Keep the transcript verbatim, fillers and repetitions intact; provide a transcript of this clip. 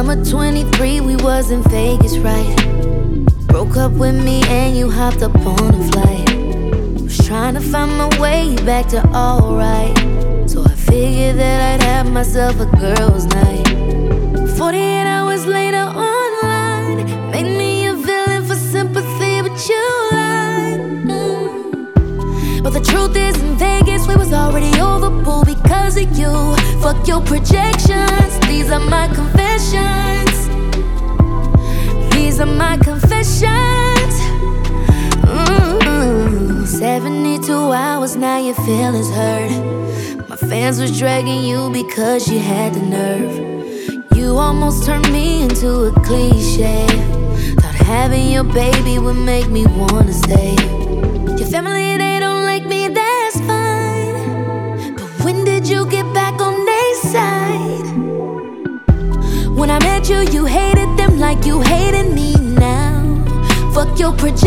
Summer twenty-three, we was in Vegas, right? Broke up with me and you hopped up on a flight. Was trying to find my way back to alright. So I figured that I'd have myself a girl's night. Forty-eight hours later online, made me a villain for sympathy, but you lied. mm. But the truth is in Vegas, we was already over, boo, because of you. Fuck your projections, these are my confessions. These are my confessions. mm. seventy-two hours, now your feelings hurt. My fans was dragging you because you had the nerve. You almost turned me into a cliche. Thought having your baby would make me wanna stay. Your family, they don't like me, that's fine. But when did you get back on their side? When I met you, you hated them like you hated me now. Fuck your projection.